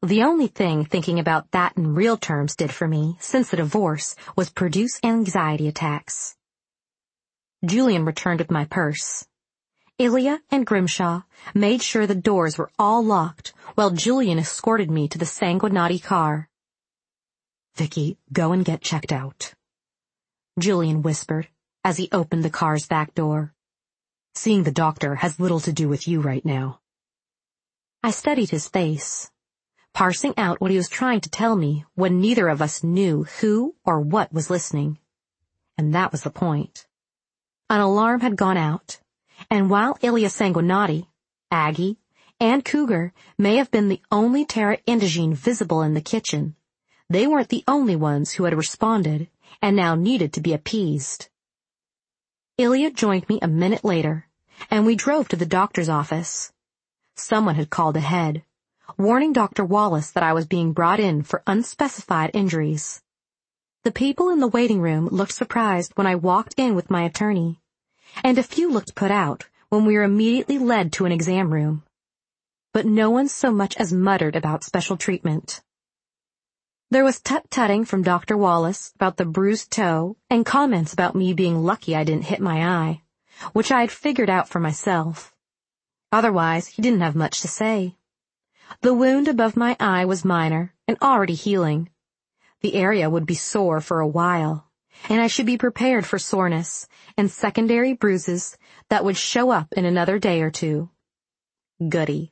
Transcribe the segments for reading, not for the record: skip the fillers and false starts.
The only thing thinking about that in real terms did for me, since the divorce, was produce anxiety attacks. Julian returned with my purse. Ilya and Grimshaw made sure the doors were all locked, while Julian escorted me to the Sanguinati car. "Vicky, go and get checked out," Julian whispered as he opened the car's back door. "Seeing the doctor has little to do with you right now." I studied his face, parsing out what he was trying to tell me when neither of us knew who or what was listening. And that was the point. An alarm had gone out, and while Ilya Sanguinati, Aggie, and Cougar may have been the only Terra Indigene visible in the kitchen, they weren't the only ones who had responded and now needed to be appeased. Ilya joined me a minute later, and we drove to the doctor's office. Someone had called ahead, warning Dr. Wallace that I was being brought in for unspecified injuries. The people in the waiting room looked surprised when I walked in with my attorney, and a few looked put out when we were immediately led to an exam room. But no one so much as muttered about special treatment. There was tut-tutting from Dr. Wallace about the bruised toe and comments about me being lucky I didn't hit my eye, which I had figured out for myself. Otherwise, he didn't have much to say. The wound above my eye was minor and already healing. The area would be sore for a while, and I should be prepared for soreness and secondary bruises that would show up in another day or two. Goody.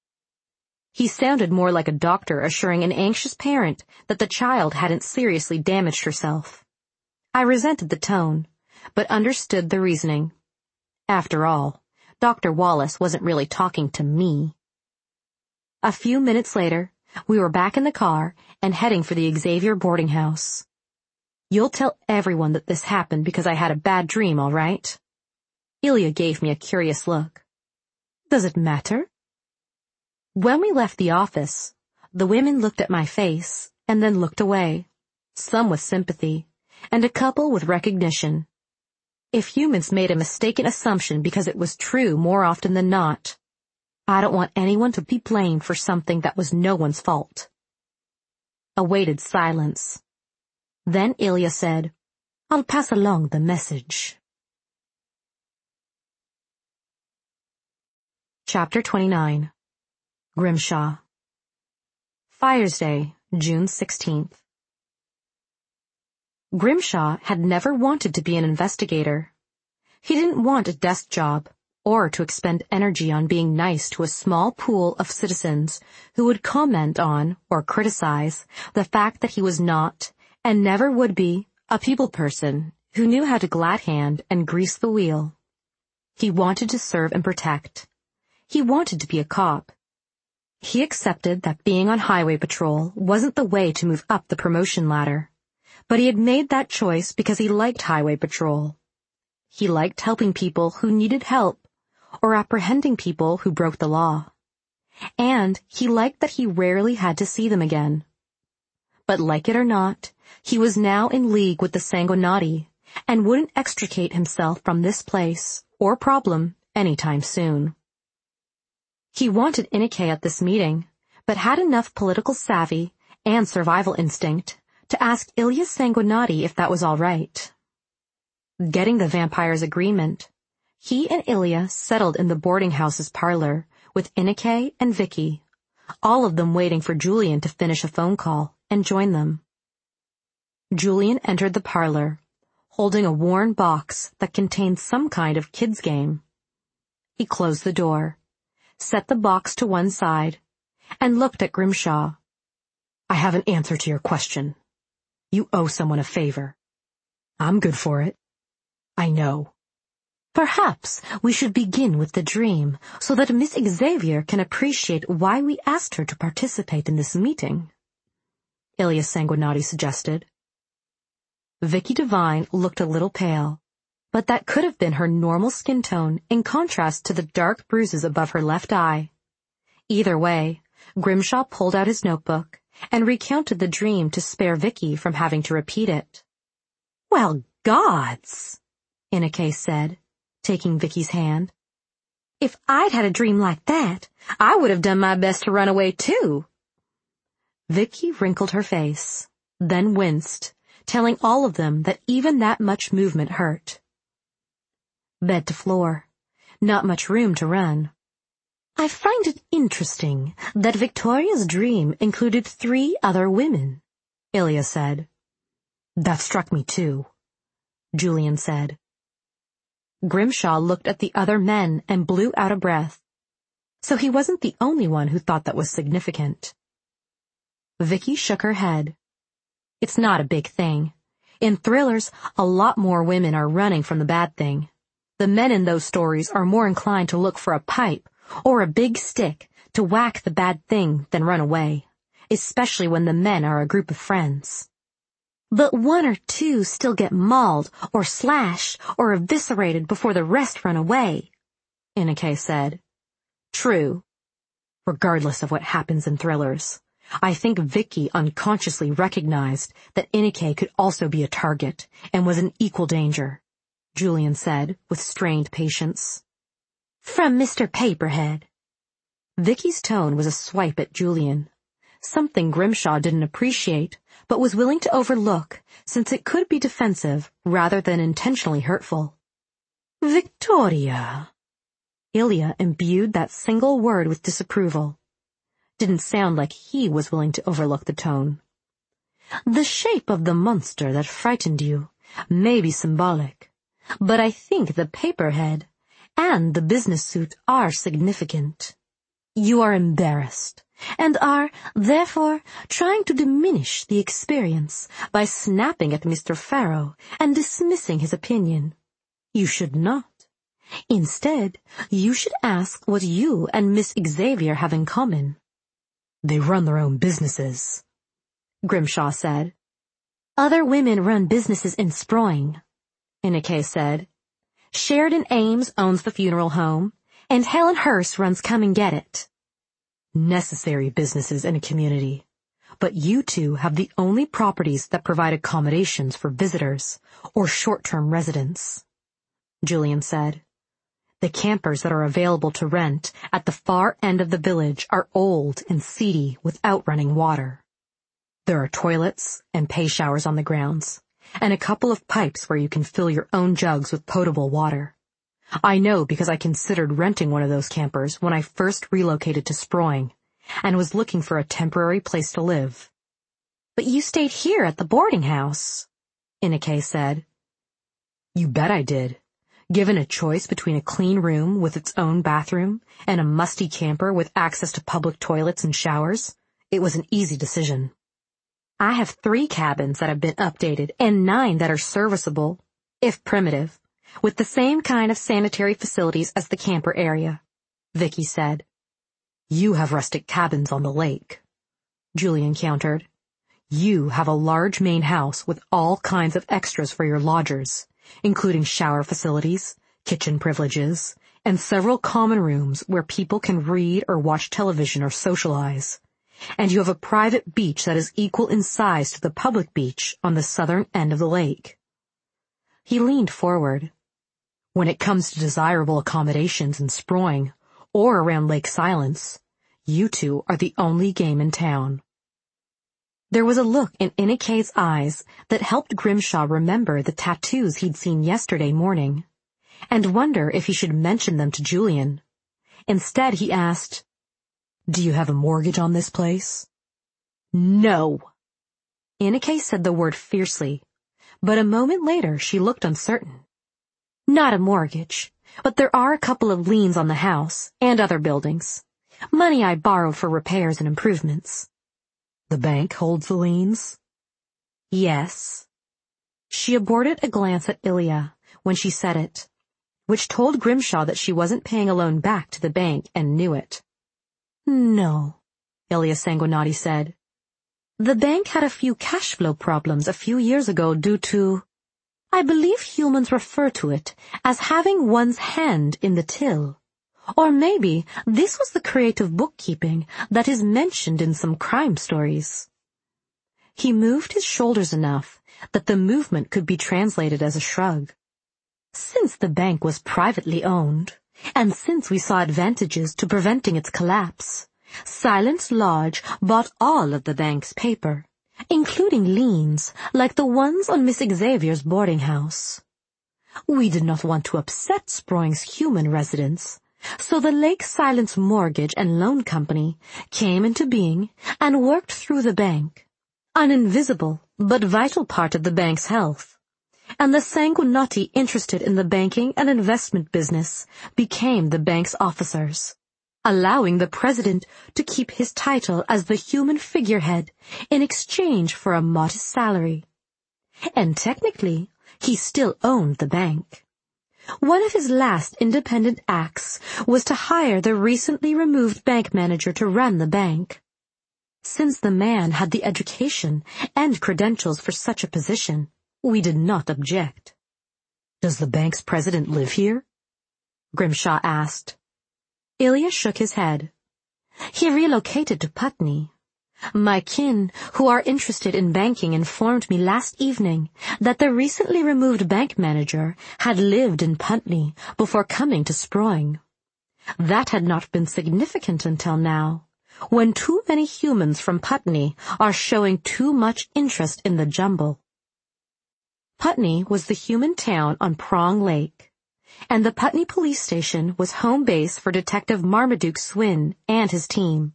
He sounded more like a doctor assuring an anxious parent that the child hadn't seriously damaged herself. I resented the tone, but understood the reasoning. After all, Dr. Wallace wasn't really talking to me. A few minutes later, we were back in the car and heading for the Xavier boarding house. "You'll tell everyone that this happened because I had a bad dream, all right?" Ilya gave me a curious look. "Does it matter?" When we left the office, the women looked at my face and then looked away, some with sympathy, and a couple with recognition. If humans made a mistaken assumption because it was true more often than not, I don't want anyone to be blamed for something that was no one's fault. A waited silence. Then Ilya said, "I'll pass along the message." Chapter 29. Grimshaw. Fires Day, June 16th. Grimshaw had never wanted to be an investigator. He didn't want a desk job, or to expend energy on being nice to a small pool of citizens who would comment on or criticize the fact that he was not, and never would be, a people person who knew how to glad hand and grease the wheel. He wanted to serve and protect. He wanted to be a cop. He accepted that being on highway patrol wasn't the way to move up the promotion ladder, but he had made that choice because he liked highway patrol. He liked helping people who needed help or apprehending people who broke the law. And he liked that he rarely had to see them again. But like it or not, he was now in league with the Sanguinati and wouldn't extricate himself from this place or problem anytime soon. He wanted Inike at this meeting, but had enough political savvy and survival instinct to ask Ilya Sanguinati if that was all right. Getting the vampire's agreement, he and Ilya settled in the boarding house's parlor with Inike and Vicky, all of them waiting for Julian to finish a phone call and join them. Julian entered the parlor, holding a worn box that contained some kind of kid's game. He closed the door, set the box to one side, and looked at Grimshaw. "I have an answer to your question. You owe someone a favor." "I'm good for it." "I know." "Perhaps we should begin with the dream, so that Miss Xavier can appreciate why we asked her to participate in this meeting," Ilya Sanguinati suggested. Vicky Devine looked a little pale, but that could have been her normal skin tone in contrast to the dark bruises above her left eye. Either way, Grimshaw pulled out his notebook and recounted the dream to spare Vicky from having to repeat it. "Well, gods," Inike said, taking Vicky's hand. "If I'd had a dream like that, I would have done my best to run away too." Vicky wrinkled her face, then winced, telling all of them that even that much movement hurt. Bed to floor. Not much room to run. I find it interesting that Victoria's dream included 3 other women, Ilya said. That struck me too, Julian said. Grimshaw looked at the other men and blew out a breath. So he wasn't the only one who thought that was significant. Vicky shook her head. It's not a big thing. In thrillers, a lot more women are running from the bad thing. The men in those stories are more inclined to look for a pipe or a big stick to whack the bad thing than run away, especially when the men are a group of friends. But 1 or 2 still get mauled or slashed or eviscerated before the rest run away, Ineke said. True. Regardless of what happens in thrillers, I think Vicky unconsciously recognized that Ineke could also be a target and was in equal danger, Julian said with strained patience. From Mr. Paperhead. Vicky's tone was a swipe at Julian, something Grimshaw didn't appreciate but was willing to overlook since it could be defensive rather than intentionally hurtful. Victoria. Ilya imbued that single word with disapproval. Didn't sound like he was willing to overlook the tone. The shape of the monster that frightened you may be symbolic, but I think the paperhead and the business suit are significant. You are embarrassed, and are, therefore, trying to diminish the experience by snapping at Mr. Farrow and dismissing his opinion. You should not. Instead, you should ask what you and Miss Xavier have in common. They run their own businesses, Grimshaw said. Other women run businesses in Sproing, Ineke said. Sheridan Ames owns the funeral home, and Helen Hurst runs Come and Get It. Necessary businesses in a community, but you two have the only properties that provide accommodations for visitors or short-term residents, Julian said. The campers that are available to rent at the far end of the village are old and seedy without running water. There are toilets and pay showers on the grounds, and a couple of pipes where you can fill your own jugs with potable water. I know because I considered renting one of those campers when I first relocated to Sproing and was looking for a temporary place to live. But you stayed here at the boarding house, Ineke said. You bet I did. Given a choice between a clean room with its own bathroom and a musty camper with access to public toilets and showers, it was an easy decision. I have 3 cabins that have been updated and 9 that are serviceable, if primitive, with the same kind of sanitary facilities as the camper area, Vicky said. You have rustic cabins on the lake, Julian countered. You have a large main house with all kinds of extras for your lodgers, including shower facilities, kitchen privileges, and several common rooms where people can read or watch television or socialize. And you have a private beach that is equal in size to the public beach on the southern end of the lake. He leaned forward. When it comes to desirable accommodations in Sproing or around Lake Silence, you two are the only game in town. There was a look in Ineke's eyes that helped Grimshaw remember the tattoos he'd seen yesterday morning, and wonder if he should mention them to Julian. Instead, he asked, Do you have a mortgage on this place? No. Ineke said the word fiercely, but a moment later she looked uncertain. Not a mortgage, but there are a couple of liens on the house and other buildings. Money I borrowed for repairs and improvements. The bank holds the liens? Yes. She aborted a glance at Ilya when she said it, which told Grimshaw that she wasn't paying a loan back to the bank and knew it. No, Ilya Sanguinati said. The bank had a few cash flow problems a few years ago due to, I believe humans refer to it as having one's hand in the till. Or maybe this was the creative bookkeeping that is mentioned in some crime stories. He moved his shoulders enough that the movement could be translated as a shrug. Since the bank was privately owned, and since we saw advantages to preventing its collapse, Silence Lodge bought all of the bank's paper, including liens like the ones on Miss Xavier's boarding house. We did not want to upset Sproing's human residents, so the Lake Silence Mortgage and Loan Company came into being and worked through the bank, an invisible but vital part of the bank's health. And the Sanguinotti interested in the banking and investment business became the bank's officers, allowing the president to keep his title as the human figurehead in exchange for a modest salary. And technically, he still owned the bank. One of his last independent acts was to hire the recently removed bank manager to run the bank. Since the man had the education and credentials for such a position, we did not object. "Does the bank's president live here?" Grimshaw asked. Ilya shook his head. He relocated to Putney. My kin, who are interested in banking, informed me last evening that the recently removed bank manager had lived in Putney before coming to Sproing. That had not been significant until now, when too many humans from Putney are showing too much interest in the jumble. Putney was the human town on Prong Lake, and the Putney police station was home base for Detective Marmaduke Swin and his team.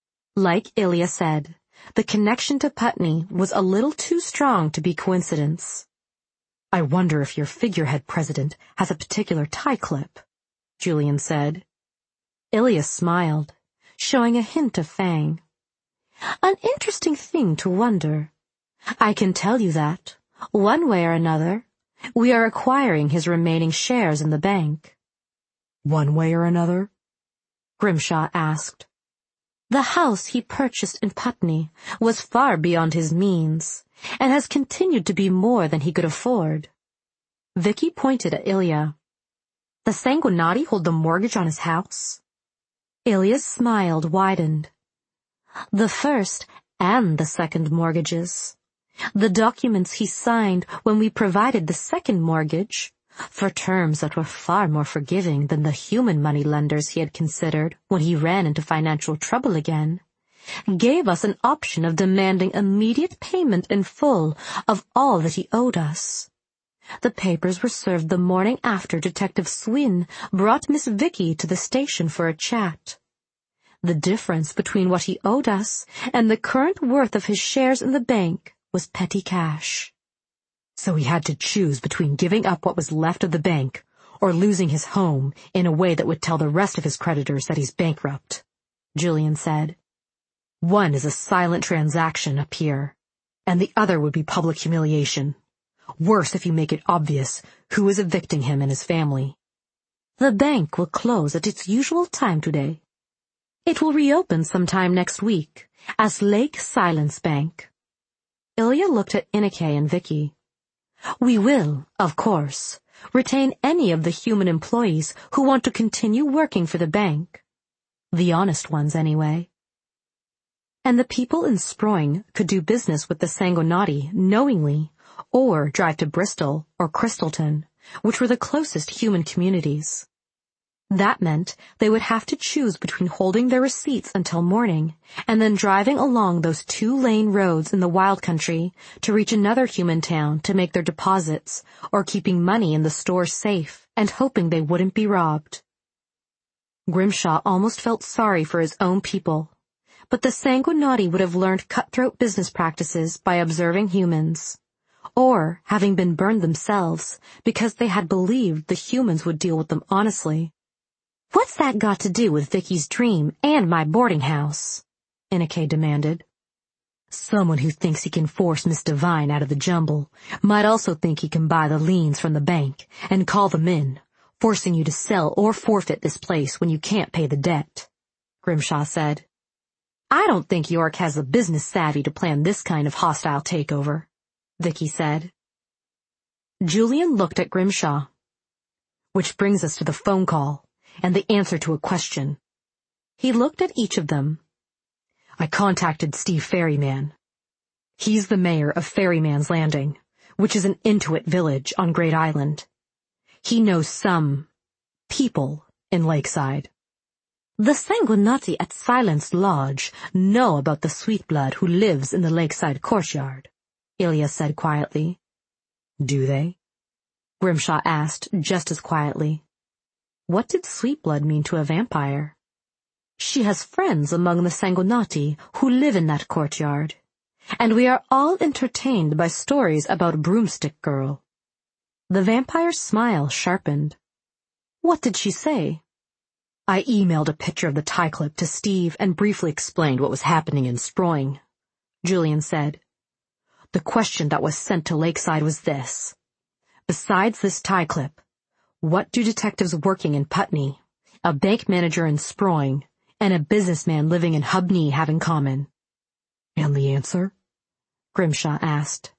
Like Ilya said, the connection to Putney was a little too strong to be coincidence. "I wonder if your figurehead president has a particular tie clip," Julian said. Ilya smiled, showing a hint of fang. "An interesting thing to wonder. I can tell you that, one way or another, we are acquiring his remaining shares in the bank." "One way or another?" Grimshaw asked. The house he purchased in Putney was far beyond his means, and has continued to be more than he could afford. Vicky pointed at Ilya. "The Sanguinotti hold the mortgage on his house?" Ilya's smile widened. "The first and the second mortgages. The documents he signed when we provided the second mortgage, for terms that were far more forgiving than the human money lenders he had considered when he ran into financial trouble again, gave us an option of demanding immediate payment in full of all that he owed us. The papers were served the morning after Detective Swin brought Miss Vicky to the station for a chat. The difference between what he owed us and the current worth of his shares in the bank was petty cash. So he had to choose between giving up what was left of the bank or losing his home in a way that would tell the rest of his creditors that he's bankrupt, Julian said. "One is a silent transaction up here, and the other would be public humiliation. Worse if you make it obvious who is evicting him and his family." "The bank will close at its usual time today. It will reopen sometime next week as Lake Silence Bank." Ilya looked at Ineke and Vicky. "We will, of course, retain any of the human employees who want to continue working for the bank. The honest ones, anyway. And the people in Sproing could do business with the Sanguinotti knowingly, or drive to Bristol or Crystalton, which were the closest human communities. That meant they would have to choose between holding their receipts until morning and then driving along those 2-lane roads in the wild country to reach another human town to make their deposits, or keeping money in the store safe and hoping they wouldn't be robbed. Grimshaw almost felt sorry for his own people, but the Sanguinotti would have learned cutthroat business practices by observing humans, or having been burned themselves because they had believed the humans would deal with them honestly. "What's that got to do with Vicky's dream and my boarding house?" Ineke demanded. "Someone who thinks he can force Miss Devine out of the jumble might also think he can buy the liens from the bank and call them in, forcing you to sell or forfeit this place when you can't pay the debt," Grimshaw said. "I don't think York has the business savvy to plan this kind of hostile takeover," Vicky said. Julian looked at Grimshaw. "Which brings us to the phone call and the answer to a question." He looked at each of them. "I contacted Steve Ferryman. He's the mayor of Ferryman's Landing, which is an Inuit village on Great Island. He knows some people in Lakeside." The Sanguinati at Silence Lodge know about the Sweetblood who lives in the lakeside courtyard, Ilya said quietly. Do they? Grimshaw asked just as quietly. What did Sweetblood mean to a vampire? She has friends among the Sanguinati who live in that courtyard, and we are all entertained by stories about Broomstick Girl. The vampire's smile sharpened. What did she say? I emailed a picture of the tie clip to Steve and briefly explained what was happening in Sproing, Julian said. The question that was sent to Lakeside was this. Besides this tie clip, what do detectives working in Putney, a bank manager in Sproing, and a businessman living in Hubney have in common? And the answer? Grimshaw asked.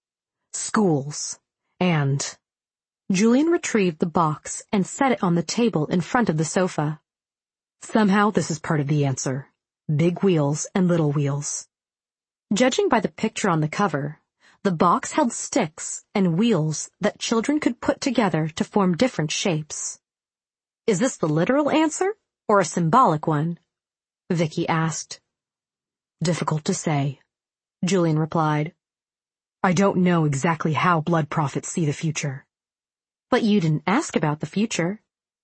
Schools. And... Julian retrieved the box and set it on the table in front of the sofa. Somehow this is part of the answer. Big wheels and little wheels. Judging by the picture on the cover, the box held sticks and wheels that children could put together to form different shapes. Is this the literal answer or a symbolic one? Vicky asked. Difficult to say, Julian replied. I don't know exactly how blood prophets see the future. But you didn't ask about the future.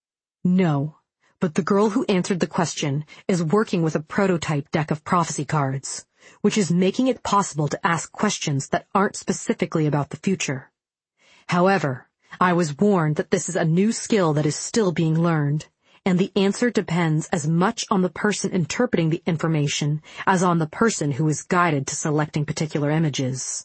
No, but the girl who answered the question is working with a prototype deck of prophecy cards, which is making it possible to ask questions that aren't specifically about the future. However, I was warned that this is a new skill that is still being learned, and the answer depends as much on the person interpreting the information as on the person who is guided to selecting particular images.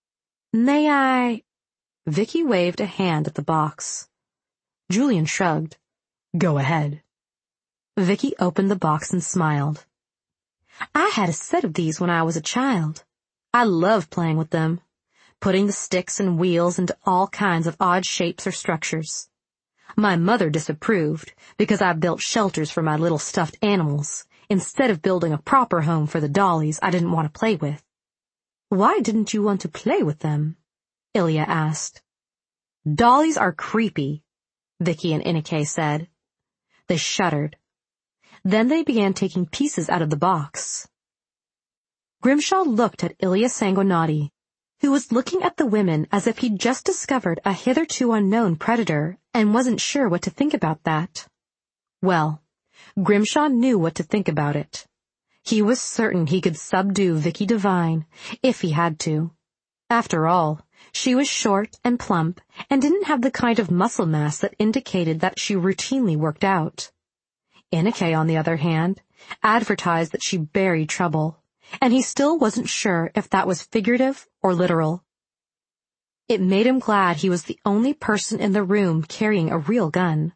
May I... Vicky waved a hand at the box. Julian shrugged. Go ahead. Vicky opened the box and smiled. I had a set of these when I was a child. I loved playing with them, putting the sticks and wheels into all kinds of odd shapes or structures. My mother disapproved because I built shelters for my little stuffed animals instead of building a proper home for the dollies I didn't want to play with. Why didn't you want to play with them? Ilya asked. Dollies are creepy, Vicky and Inike said. They shuddered. Then they began taking pieces out of the box. Grimshaw looked at Ilya Sanguinati, who was looking at the women as if he'd just discovered a hitherto unknown predator and wasn't sure what to think about that. Well, Grimshaw knew what to think about it. He was certain he could subdue Vicky Devine, if he had to. After all, she was short and plump and didn't have the kind of muscle mass that indicated that she routinely worked out. Inike, on the other hand, advertised that she buried trouble, and he still wasn't sure if that was figurative or literal. It made him glad he was the only person in the room carrying a real gun.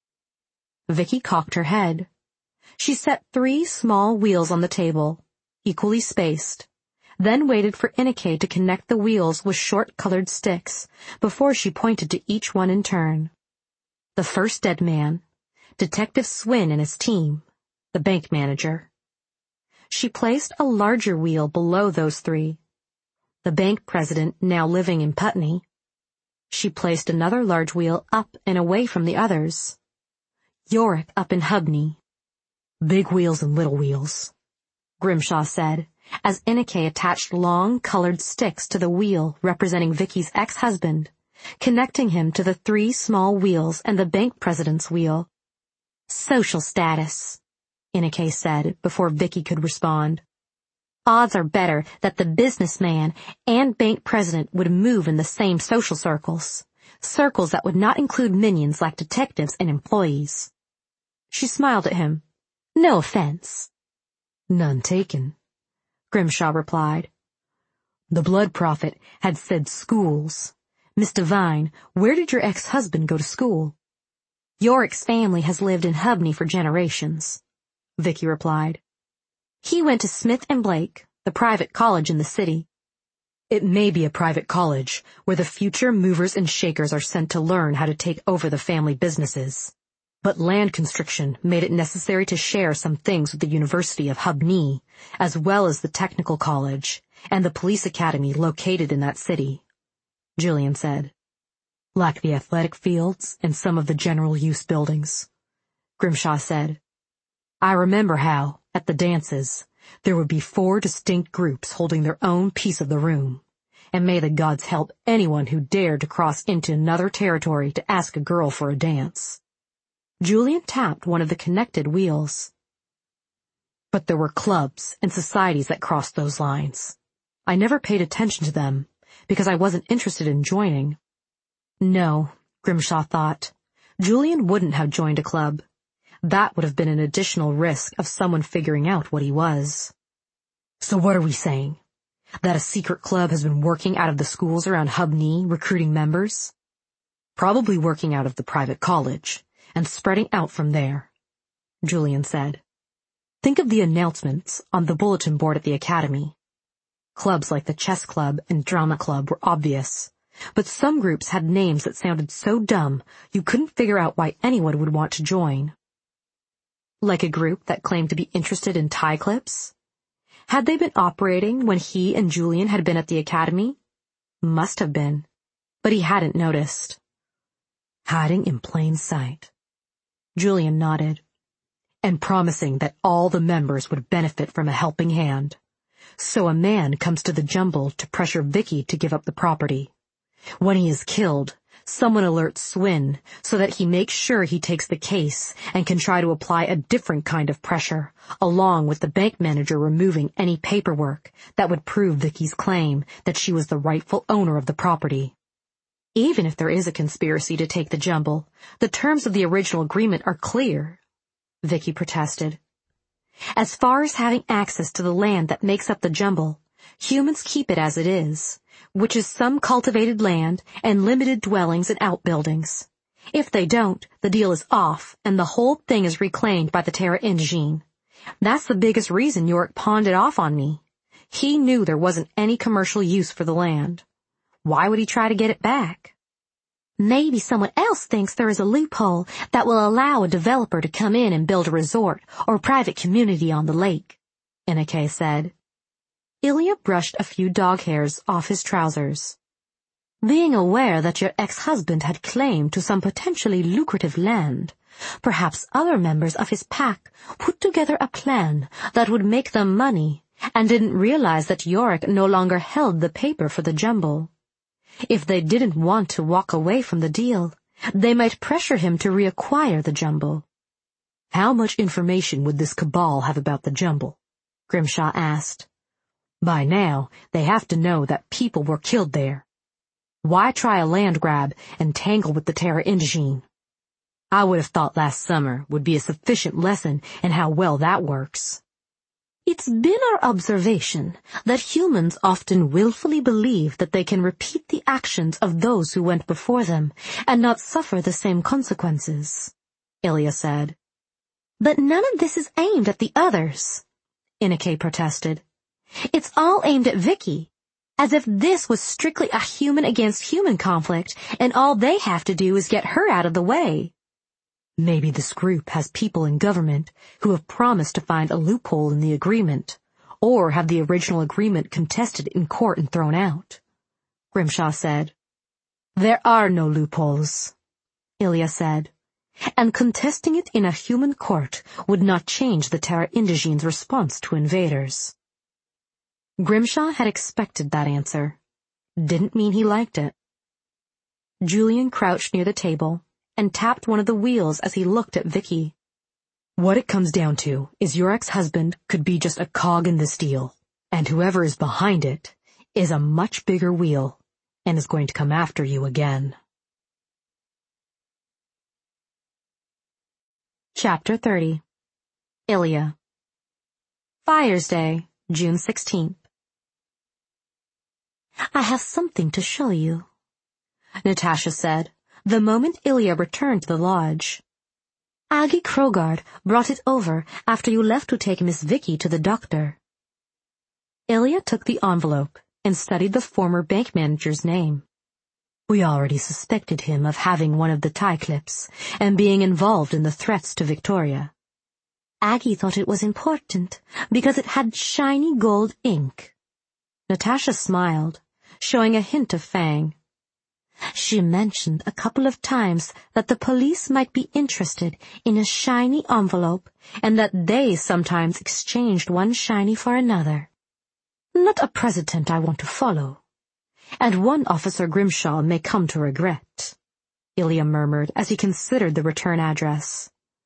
Vicky cocked her head. She set 3 small wheels on the table, equally spaced, then waited for Inike to connect the wheels with short-colored sticks before she pointed to each one in turn. The first dead man, Detective Swin and his team, the bank manager. She placed a larger wheel below those 3. The bank president now living in Putney. She placed another large wheel up and away from the others. Yorick up in Hubney. Big wheels and little wheels, Grimshaw said, as Inike attached long, colored sticks to the wheel representing Vicky's ex-husband, connecting him to the 3 small wheels and the bank president's wheel. Social status, Inike said before Vicky could respond. Odds are better that the businessman and bank president would move in the same social circles that would not include minions like detectives and employees. She smiled at him. No offense. None taken, Grimshaw replied. The blood prophet had said schools. Miss Devine, where did your ex-husband go to school? Yorick's family has lived in Hubney for generations, Vicky replied. He went to Smith and Blake, the private college in the city. It may be a private college where the future movers and shakers are sent to learn how to take over the family businesses. But land constriction made it necessary to share some things with the University of Hubney, as well as the technical college and the police academy located in that city, Julian said. Like the athletic fields and some of the general use buildings, Grimshaw said. I remember how, at the dances, there would be 4 distinct groups holding their own piece of the room, and may the gods help anyone who dared to cross into another territory to ask a girl for a dance. Julian tapped one of the connected wheels. But there were clubs and societies that crossed those lines. I never paid attention to them, because I wasn't interested in joining. No, Grimshaw thought. Julian wouldn't have joined a club. That would have been an additional risk of someone figuring out what he was. So what are we saying? That a secret club has been working out of the schools around Hubney, recruiting members? Probably working out of the private college, and spreading out from there, Julian said. Think of the announcements on the bulletin board at the academy. Clubs like the chess club and drama club were obvious, but some groups had names that sounded so dumb you couldn't figure out why anyone would want to join. Like a group that claimed to be interested in tie clips? Had they been operating when he and Julian had been at the academy? Must have been, but he hadn't noticed. Hiding in plain sight. Julian nodded. And promising that all the members would benefit from a helping hand. So a man comes to the jumble to pressure Vicky to give up the property. When he is killed, someone alerts Swin so that he makes sure he takes the case and can try to apply a different kind of pressure, along with the bank manager removing any paperwork that would prove Vicky's claim that she was the rightful owner of the property. Even if there is a conspiracy to take the jumble, the terms of the original agreement are clear, Vicky protested. As far as having access to the land that makes up the jumble, humans keep it as it is, which is some cultivated land and limited dwellings and outbuildings. If they don't, the deal is off, and the whole thing is reclaimed by the Terra Indigene. That's the biggest reason Yorick pawned it off on me. He knew there wasn't any commercial use for the land. Why would he try to get it back? Maybe someone else thinks there is a loophole that will allow a developer to come in and build a resort or private community on the lake, Inake said. Ilya brushed a few dog hairs off his trousers. Being aware that your ex-husband had claim to some potentially lucrative land, perhaps other members of his pack put together a plan that would make them money and didn't realize that Yorick no longer held the paper for the jumble. If they didn't want to walk away from the deal, they might pressure him to reacquire the jumble. How much information would this cabal have about the jumble? Grimshaw asked. By now, they have to know that people were killed there. Why try a land grab and tangle with the Terra Indigene? I would have thought last summer would be a sufficient lesson in how well that works. It's been our observation that humans often willfully believe that they can repeat the actions of those who went before them and not suffer the same consequences, Ilya said. But none of this is aimed at the others, Inake protested. It's all aimed at Vicky, as if this was strictly a human against human conflict and all they have to do is get her out of the way. Maybe this group has people in government who have promised to find a loophole in the agreement, or have the original agreement contested in court and thrown out, Grimshaw said. There are no loopholes, Ilya said, and contesting it in a human court would not change the Terra Indigene's response to invaders. Grimshaw had expected that answer. Didn't mean he liked it. Julian crouched near the table and tapped one of the wheels as he looked at Vicky. What it comes down to is your ex-husband could be just a cog in this deal, and whoever is behind it is a much bigger wheel and is going to come after you again. Chapter 30. Ilya. Fires Day, June 16th. I have something to show you, Natasha said, the moment Ilya returned to the lodge. Aggie Krogard brought it over after you left to take Miss Vicky to the doctor. Ilya took the envelope and studied the former bank manager's name. We already suspected him of having one of the tie clips and being involved in the threats to Victoria. Aggie thought it was important because it had shiny gold ink. Natasha smiled, showing a hint of fang. She mentioned a couple of times that the police might be interested in a shiny envelope and that they sometimes exchanged one shiny for another. Not a precedent I want to follow. And one Officer Grimshaw may come to regret, Ilya murmured as he considered the return address.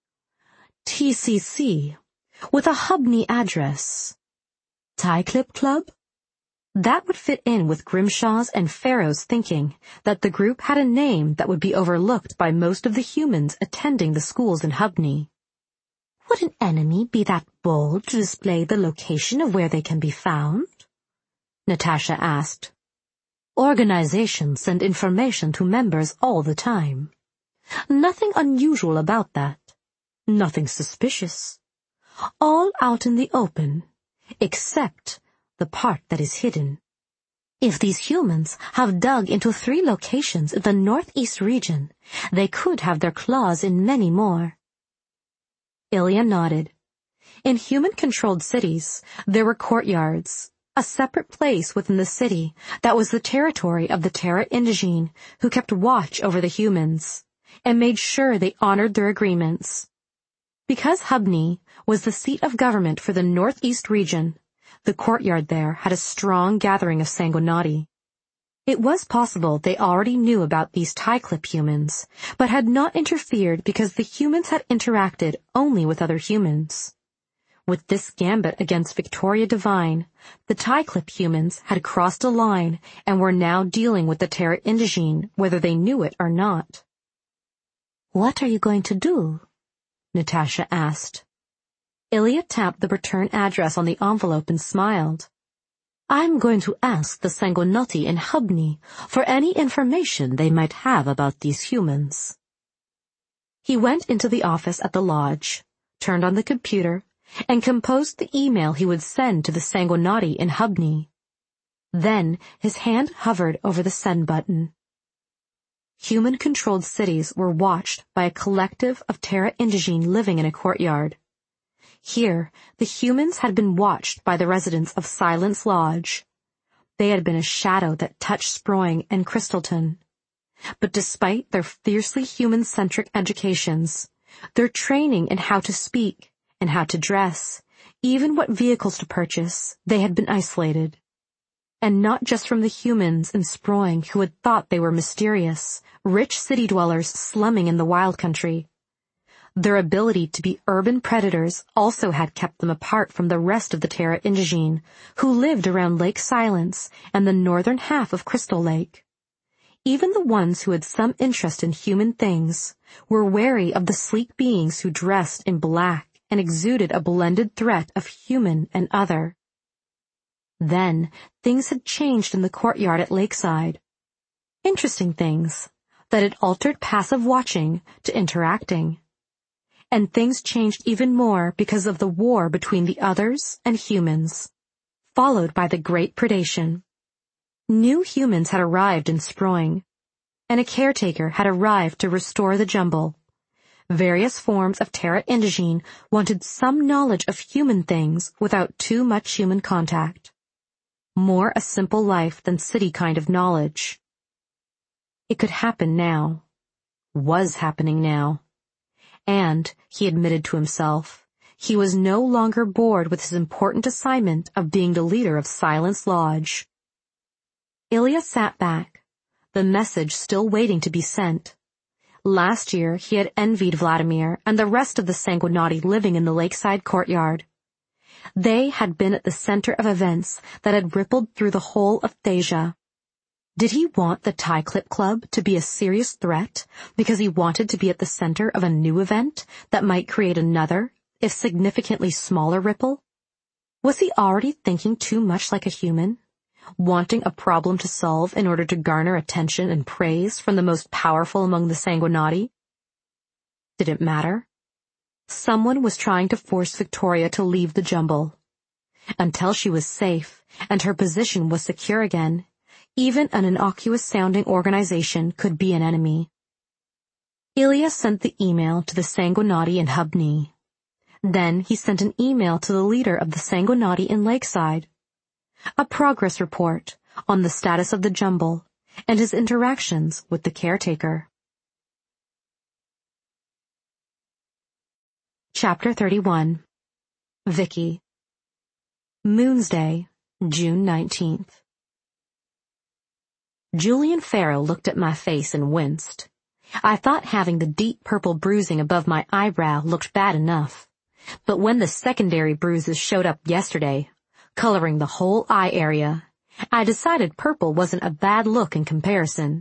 TCC, with a Hubney address. Tie-Clip Club? That would fit in with Grimshaw's and Farrow's thinking that the group had a name that would be overlooked by most of the humans attending the schools in Hubney. Would an enemy be that bold to display the location of where they can be found? Natasha asked. Organizations send information to members all the time. Nothing unusual about that. Nothing suspicious. All out in the open, except the part that is hidden. If these humans have dug into 3 locations in the northeast region, they could have their claws in many more. Ilya nodded. In human-controlled cities, there were courtyards, a separate place within the city that was the territory of the Terra Indigene, who kept watch over the humans, and made sure they honored their agreements. Because Hubney was the seat of government for the northeast region, the courtyard there had a strong gathering of Sanguinati. It was possible they already knew about these tie-clip humans, but had not interfered because the humans had interacted only with other humans. With this gambit against Victoria Devine, the tie-clip humans had crossed a line and were now dealing with the Terra Indigene, whether they knew it or not. What are you going to do? Natasha asked. Ilya tapped the return address on the envelope and smiled. I'm going to ask the Sanguinati in Hubney for any information they might have about these humans. He went into the office at the lodge, turned on the computer, and composed the email he would send to the Sanguinati in Hubney. Then his hand hovered over the send button. Human-controlled cities were watched by a collective of Terra Indigene living in a courtyard. Here, the humans had been watched by the residents of Silence Lodge. They had been a shadow that touched Sproing and Crystalton. But despite their fiercely human-centric educations, their training in how to speak and how to dress, even what vehicles to purchase, they had been isolated. And not just from the humans in Sproing who had thought they were mysterious, rich city dwellers slumming in the wild country. Their ability to be urban predators also had kept them apart from the rest of the Terra Indigene, who lived around Lake Silence and the northern half of Crystal Lake. Even the ones who had some interest in human things were wary of the sleek beings who dressed in black and exuded a blended threat of human and other. Then, things had changed in the courtyard at Lakeside. Interesting things that had altered passive watching to interacting. And things changed even more because of the war between the others and humans, followed by the Great Predation. New humans had arrived in Sproing, and a caretaker had arrived to restore the jumble. Various forms of Terra Indigene wanted some knowledge of human things without too much human contact. More a simple life than city kind of knowledge. It could happen now. Was happening now. And, he admitted to himself, he was no longer bored with his important assignment of being the leader of Silence Lodge. Ilya sat back, the message still waiting to be sent. Last year he had envied Vladimir and the rest of the Sanguinati living in the lakeside courtyard. They had been at the center of events that had rippled through the whole of Thasia. Did he want the Tie-Clip Club to be a serious threat because he wanted to be at the center of a new event that might create another, if significantly smaller ripple? Was he already thinking too much like a human, wanting a problem to solve in order to garner attention and praise from the most powerful among the Sanguinati? Did it matter? Someone was trying to force Victoria to leave the jumble. Until she was safe and her position was secure again, even an innocuous-sounding organization could be an enemy. Ilya sent the email to the Sanguinati in Hubney. Then he sent an email to the leader of the Sanguinati in Lakeside. A progress report on the status of the jumble, and his interactions with the caretaker. Chapter 31. Vicky. Moonsday, June 19th. Julian Farrell looked at my face and winced. I thought having the deep purple bruising above my eyebrow looked bad enough. But when the secondary bruises showed up yesterday, coloring the whole eye area, I decided purple wasn't a bad look in comparison.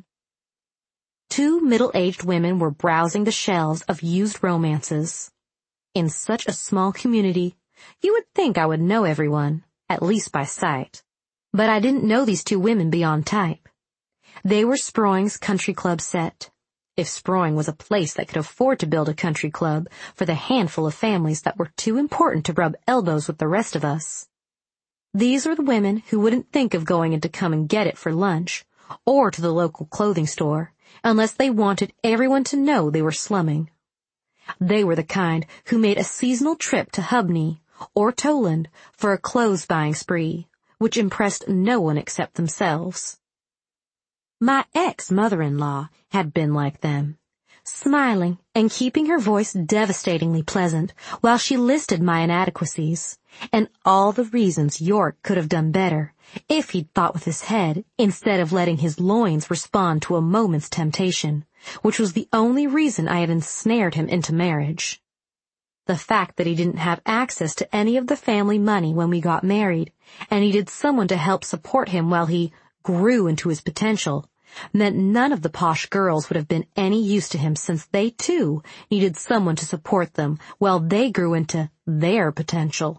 Two middle-aged women were browsing the shelves of used romances. In such a small community, you would think I would know everyone, at least by sight. But I didn't know these two women beyond type. They were Sproing's country club set. If Sproing was a place that could afford to build a country club for the handful of families that were too important to rub elbows with the rest of us. These were the women who wouldn't think of going in to come and get it for lunch, or to the local clothing store, unless they wanted everyone to know they were slumming. They were the kind who made a seasonal trip to Hubney or Toland for a clothes-buying spree, which impressed no one except themselves. My ex-mother-in-law had been like them, smiling and keeping her voice devastatingly pleasant while she listed my inadequacies, and all the reasons York could have done better if he'd thought with his head instead of letting his loins respond to a moment's temptation, which was the only reason I had ensnared him into marriage. The fact that he didn't have access to any of the family money when we got married, and needed someone to help support him while he grew into his potential, meant none of the posh girls would have been any use to him since they, too, needed someone to support them while they grew into their potential.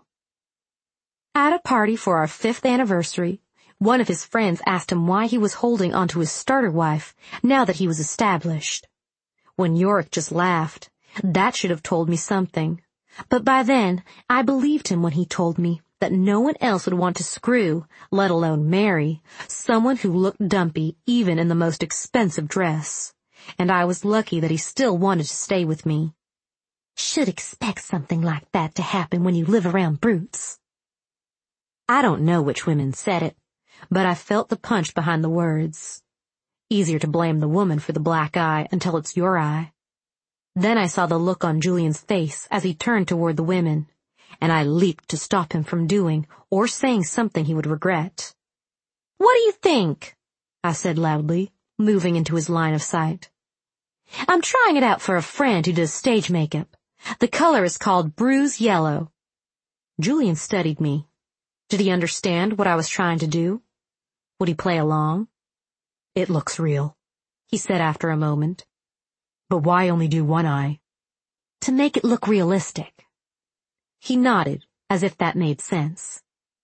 At a party for our 5th anniversary, one of his friends asked him why he was holding onto his starter wife now that he was established. When Yorick just laughed, that should have told me something. But by then, I believed him when he told me that no one else would want to screw, let alone marry, someone who looked dumpy even in the most expensive dress. And I was lucky that he still wanted to stay with me. Should expect something like that to happen when you live around brutes. I don't know which women said it, but I felt the punch behind the words. Easier to blame the woman for the black eye until it's your eye. Then I saw the look on Julian's face as he turned toward the women, and I leaped to stop him from doing or saying something he would regret. "What do you think?" I said loudly, moving into his line of sight. "I'm trying it out for a friend who does stage makeup. The color is called Bruise Yellow." Julian studied me. Did he understand what I was trying to do? Would he play along? "It looks real," he said after a moment. "But why only do one eye?" "To make it look realistic." He nodded, as if that made sense.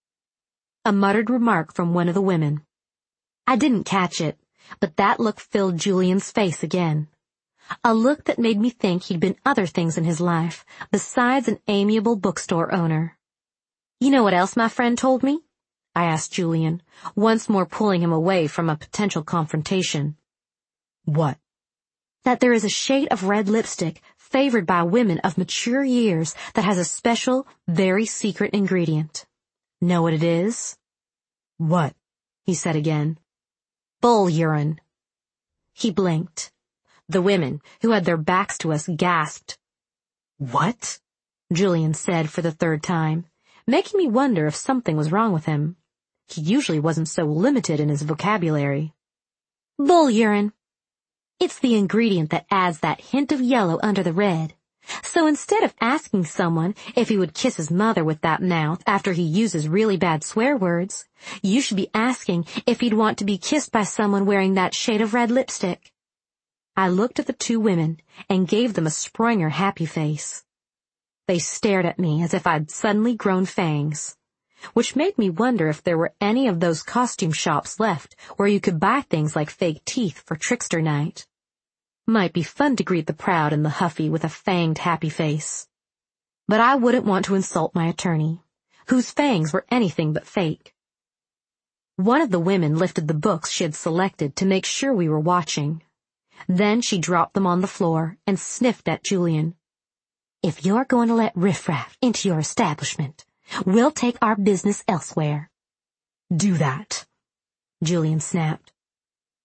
A muttered remark from one of the women. I didn't catch it, but that look filled Julian's face again. A look that made me think he'd been other things in his life, besides an amiable bookstore owner. "You know what else my friend told me?" I asked Julian, once more pulling him away from a potential confrontation. "What?" "That there is a shade of red lipstick favored by women of mature years that has a special, very secret ingredient. Know what it is?" "What?" he said again. "Bull urine." He blinked. The women, who had their backs to us, gasped. "What?" Julian said for the 3rd time, making me wonder if something was wrong with him. He usually wasn't so limited in his vocabulary. "Bull urine. It's the ingredient that adds that hint of yellow under the red. So instead of asking someone if he would kiss his mother with that mouth after he uses really bad swear words, you should be asking if he'd want to be kissed by someone wearing that shade of red lipstick." I looked at the two women and gave them a Springer happy face. They stared at me as if I'd suddenly grown fangs, which made me wonder if there were any of those costume shops left where you could buy things like fake teeth for trickster night. Might be fun to greet the proud and the huffy with a fanged happy face. But I wouldn't want to insult my attorney, whose fangs were anything but fake. One of the women lifted the books she had selected to make sure we were watching. Then she dropped them on the floor and sniffed at Julian. "If you're going to let riffraff into your establishment, we'll take our business elsewhere." "Do that," Julian snapped.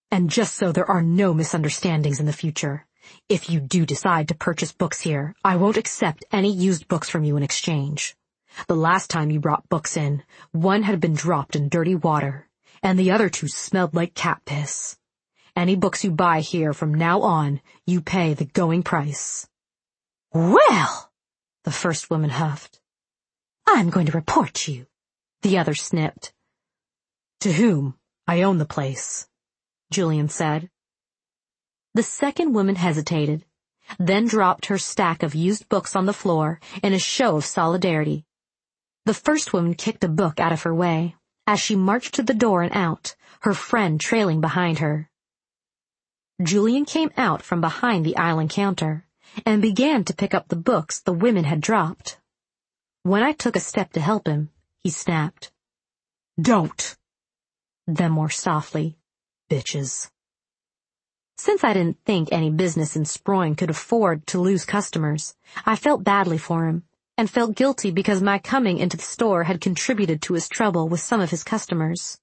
And just so there are no misunderstandings in the future, if you do decide to purchase books here, I won't accept any used books from you in exchange. The last time you brought books in, one had been dropped in dirty water, and the other two smelled like cat piss. Any books you buy here from now on, you pay the going price. Well, the first woman huffed. I'm going to report you, the other snipped. To whom? I own the place, Julian said. The second woman hesitated, then dropped her stack of used books on the floor in a show of solidarity. The first woman kicked a book out of her way as she marched to the door and out, her friend trailing behind her. Julian came out from behind the island counter and began to pick up the books the women had dropped. When I took a step to help him, he snapped. Don't! Then more softly, bitches. Since I didn't think any business in Sproing could afford to lose customers, I felt badly for him, and felt guilty because my coming into the store had contributed to his trouble with some of his customers.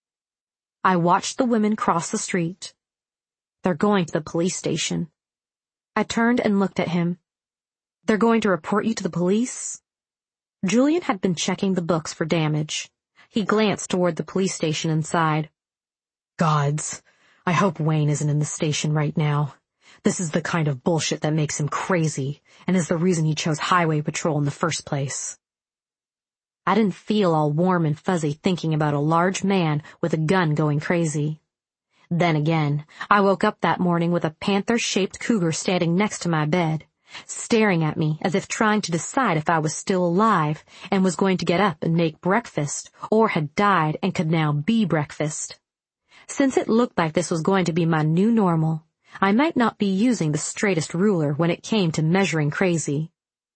I watched the women cross the street. They're going to the police station. I turned and looked at him. They're going to report you to the police? Julian had been checking the books for damage. He glanced toward the police station and sighed. Gods, I hope Wayne isn't in the station right now. This is the kind of bullshit that makes him crazy, and is the reason he chose highway patrol in the first place. I didn't feel all warm and fuzzy thinking about a large man with a gun going crazy. Then again, I woke up that morning with a panther-shaped cougar standing next to my bed, staring at me as if trying to decide if I was still alive and was going to get up and make breakfast, or had died and could now be breakfast. Since it looked like this was going to be my new normal, I might not be using the straightest ruler when it came to measuring crazy.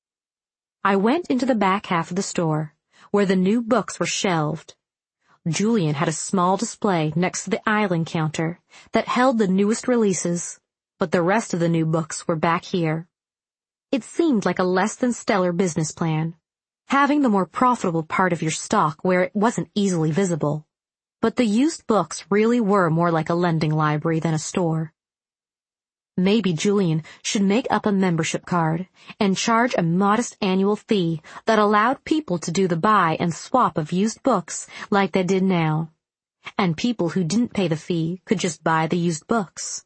I went into the back half of the store, where the new books were shelved. Julian had a small display next to the island counter that held the newest releases, but the rest of the new books were back here. It seemed like a less than stellar business plan, having the more profitable part of your stock where it wasn't easily visible. But the used books really were more like a lending library than a store. Maybe Julian should make up a membership card and charge a modest annual fee that allowed people to do the buy and swap of used books like they did now. And people who didn't pay the fee could just buy the used books.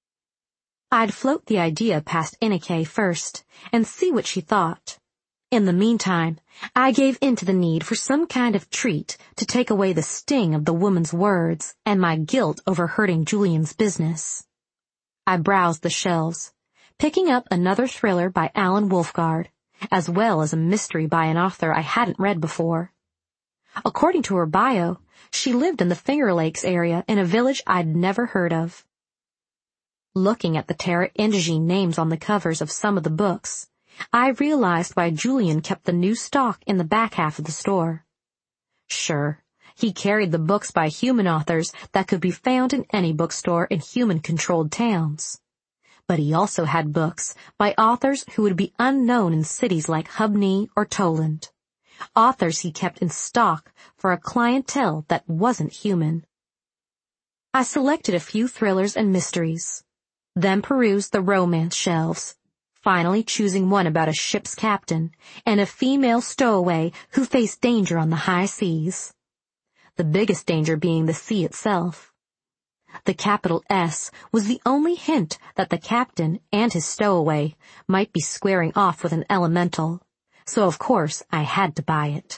I'd float the idea past Inike first and see what she thought. In the meantime, I gave in to the need for some kind of treat to take away the sting of the woman's words and my guilt over hurting Julian's business. I browsed the shelves, picking up another thriller by Alan Wolfgard, as well as a mystery by an author I hadn't read before. According to her bio, she lived in the Finger Lakes area in a village I'd never heard of. Looking at the Terra Indigene names on the covers of some of the books, I realized why Julian kept the new stock in the back half of the store. Sure, he carried the books by human authors that could be found in any bookstore in human-controlled towns. But he also had books by authors who would be unknown in cities like Hubney or Toland. Authors he kept in stock for a clientele that wasn't human. I selected a few thrillers and mysteries, then perused the romance shelves, finally choosing one about a ship's captain and a female stowaway who faced danger on the high seas. The biggest danger being the sea itself. The capital S was the only hint that the captain and his stowaway might be squaring off with an elemental, so of course I had to buy it.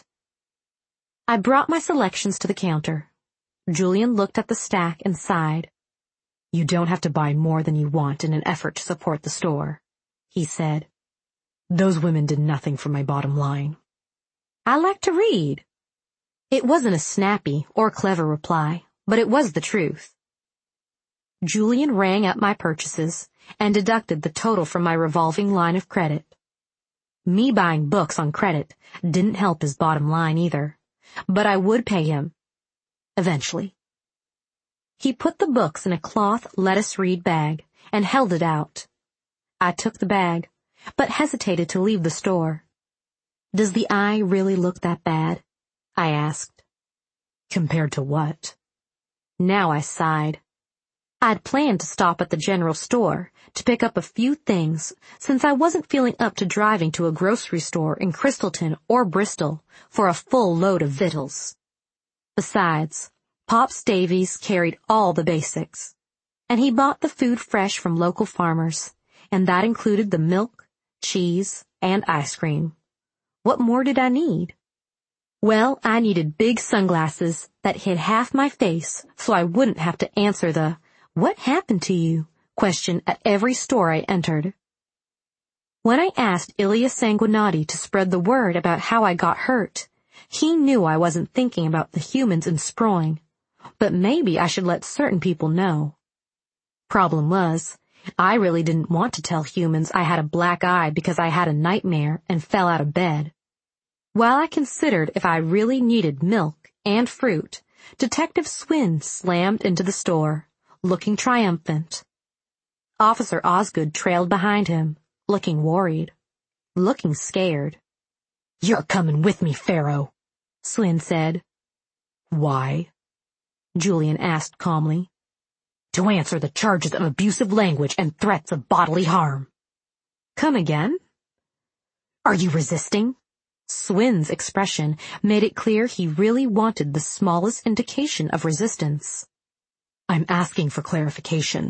I brought my selections to the counter. Julian looked at the stack and sighed. You don't have to buy more than you want in an effort to support the store, he said. Those women did nothing for my bottom line. I like to read. It wasn't a snappy or clever reply, but it was the truth. Julian rang up my purchases and deducted the total from my revolving line of credit. Me buying books on credit didn't help his bottom line either, but I would pay him. Eventually. He put the books in a cloth let-us-read bag and held it out. I took the bag, but hesitated to leave the store. Does the eye really look that bad? I asked. Compared to what? Now I sighed. I'd planned to stop at the general store to pick up a few things since I wasn't feeling up to driving to a grocery store in Crystalton or Bristol for a full load of victuals. Besides, Pops Davies carried all the basics, and he bought the food fresh from local farmers, and that included the milk, cheese, and ice cream. What more did I need? Well, I needed big sunglasses that hid half my face so I wouldn't have to answer the "What happened to you?" question at every store I entered. When I asked Ilya Sanguinati to spread the word about how I got hurt, he knew I wasn't thinking about the humans in Sproing, but maybe I should let certain people know. Problem was, I really didn't want to tell humans I had a black eye because I had a nightmare and fell out of bed. While I considered if I really needed milk and fruit, Detective Swin slammed into the store, looking triumphant. Officer Osgood trailed behind him, looking worried, looking scared. "You're coming with me, Pharaoh," Swin said. "Why?" Julian asked calmly. "To answer the charges of abusive language and threats of bodily harm." "Come again?" "Are you resisting?" Swin's expression made it clear he really wanted the smallest indication of resistance. "I'm asking for clarification."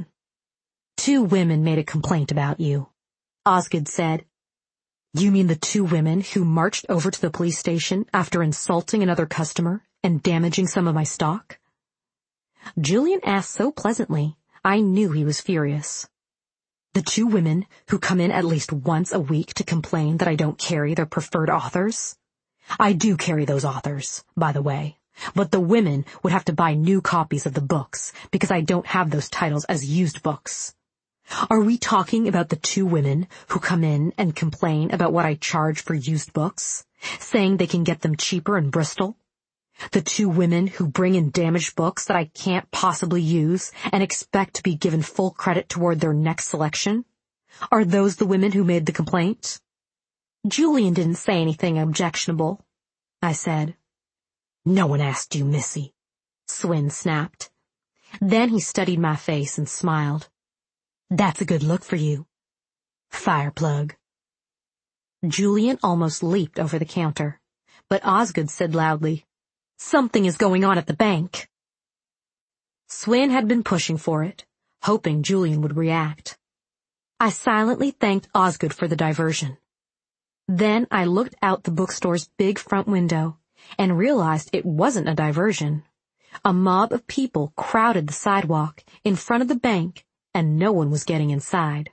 "2 women made a complaint about you," Osgood said. "You mean the 2 women who marched over to the police station after insulting another customer and damaging some of my stock?" Julian asked so pleasantly, I knew he was furious. "The 2 women who come in at least once a week to complain that I don't carry their preferred authors? I do carry those authors, by the way, but the women would have to buy new copies of the books because I don't have those titles as used books. Are we talking about the 2 women who come in and complain about what I charge for used books, saying they can get them cheaper in Bristol? The 2 women who bring in damaged books that I can't possibly use and expect to be given full credit toward their next selection? Are those the women who made the complaint?" "Julian didn't say anything objectionable," I said. "No one asked you, Missy," Swin snapped. Then he studied my face and smiled. "That's a good look for you. Fireplug." Julian almost leaped over the counter, but Osgood said loudly, "Something is going on at the bank." Swin had been pushing for it, hoping Julian would react. I silently thanked Osgood for the diversion. Then I looked out the bookstore's big front window and realized it wasn't a diversion. A mob of people crowded the sidewalk in front of the bank, and no one was getting inside.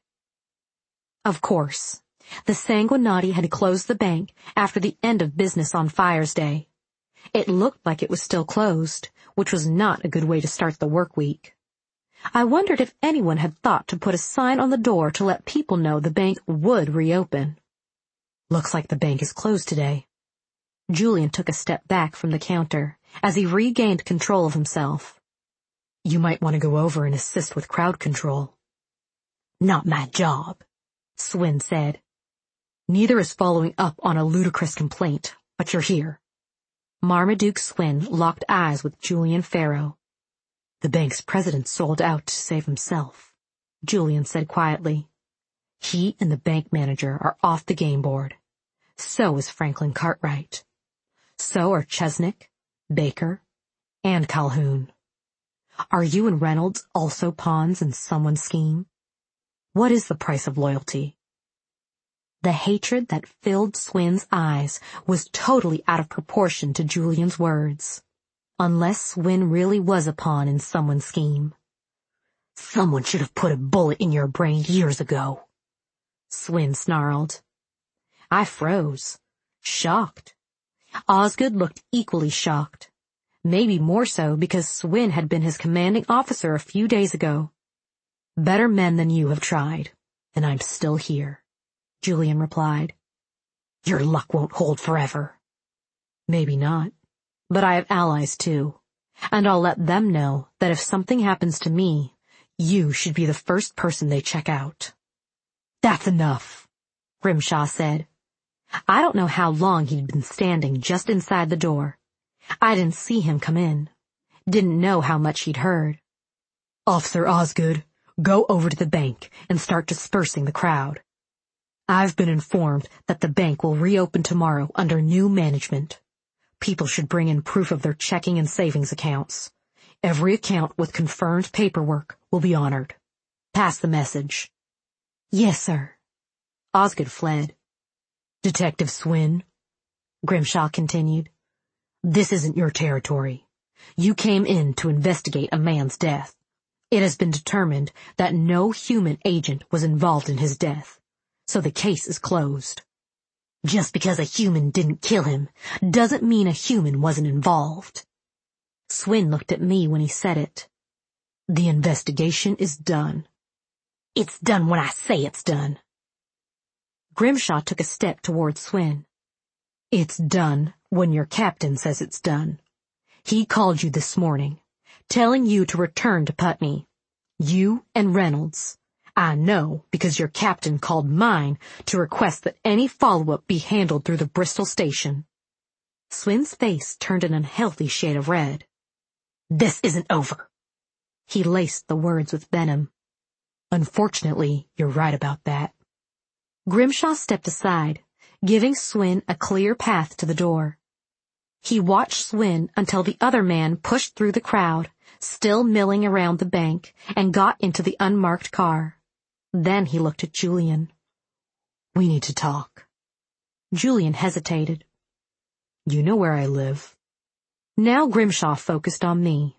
Of course, the Sanguinati had closed the bank after the end of business on Fires Day. It looked like it was still closed, which was not a good way to start the work week. I wondered if anyone had thought to put a sign on the door to let people know the bank would reopen. "Looks like the bank is closed today." Julian took a step back from the counter as he regained control of himself. "You might want to go over and assist with crowd control." "Not my job," Swin said. "Neither is following up on a ludicrous complaint, but you're here." Marmaduke Swin locked eyes with Julian Pharaoh. "The bank's president sold out to save himself," Julian said quietly. "He and the bank manager are off the game board. So is Franklin Cartwright. So are Chesnick, Baker, and Calhoun. Are you and Reynolds also pawns in someone's scheme? What is the price of loyalty?" The hatred that filled Swin's eyes was totally out of proportion to Julian's words. Unless Swin really was a pawn in someone's scheme. "Someone should have put a bullet in your brain years ago," Swin snarled. I froze, shocked. Osgood looked equally shocked. Maybe more so because Swin had been his commanding officer a few days ago. "Better men than you have tried, and I'm still here," Julian replied. "Your luck won't hold forever." "Maybe not, but I have allies too, and I'll let them know that if something happens to me, you should be the first person they check out." "That's enough," Grimshaw said. I don't know how long he'd been standing just inside the door. I didn't see him come in. Didn't know how much he'd heard. Officer Osgood, go over to the bank and start dispersing the crowd. I've been informed that the bank will reopen tomorrow under new management. People should bring in proof of their checking and savings accounts. Every account with confirmed paperwork will be honored. Pass the message. Yes, sir. Osgood fled. Detective Swin, Grimshaw continued, this isn't your territory. You came in to investigate a man's death. It has been determined that no human agent was involved in his death, so the case is closed. Just because a human didn't kill him doesn't mean a human wasn't involved. Swin looked at me when he said it. The investigation is done. It's done when I say it's done. Grimshaw took a step toward Swin. It's done when your captain says it's done. He called you this morning, telling you to return to Putney. You and Reynolds. I know because your captain called mine to request that any follow-up be handled through the Bristol station. Swin's face turned an unhealthy shade of red. This isn't over. He laced the words with venom. Unfortunately, you're right about that. Grimshaw stepped aside, giving Swin a clear path to the door. He watched Swin until the other man pushed through the crowd, still milling around the bank, and got into the unmarked car. Then he looked at Julian. We need to talk. Julian hesitated. You know where I live. Now Grimshaw focused on me.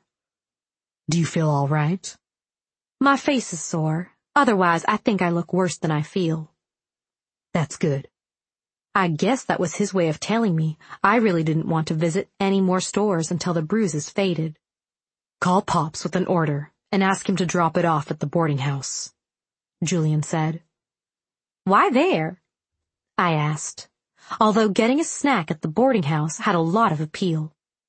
Do you feel all right? My face is sore. Otherwise, I think I look worse than I feel. That's good. I guess that was his way of telling me I really didn't want to visit any more stores until the bruises faded. Call Pops with an order and ask him to drop it off at the boarding house, Julian said. Why there? I asked, although getting a snack at the boarding house had a lot of appeal.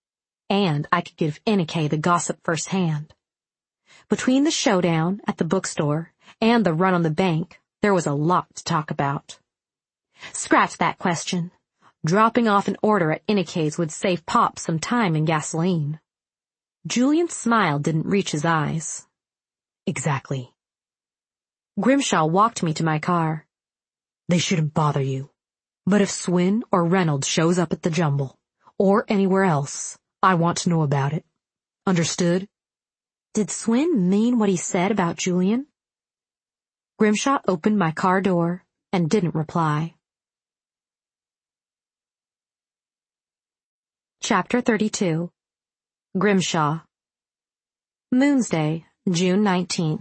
And I could give Inike the gossip firsthand. Between the showdown at the bookstore and the run on the bank, there was a lot to talk about. Scratch that question. Dropping off an order at Inike's would save Pop some time and gasoline. Julian's smile didn't reach his eyes. Exactly. Grimshaw walked me to my car. They shouldn't bother you. But if Swin or Reynolds shows up at the Jumble, or anywhere else, I want to know about it. Understood? Did Swin mean what he said about Julian? Grimshaw opened my car door and didn't reply. Chapter 32. Grimshaw. Moonsday, June 19th.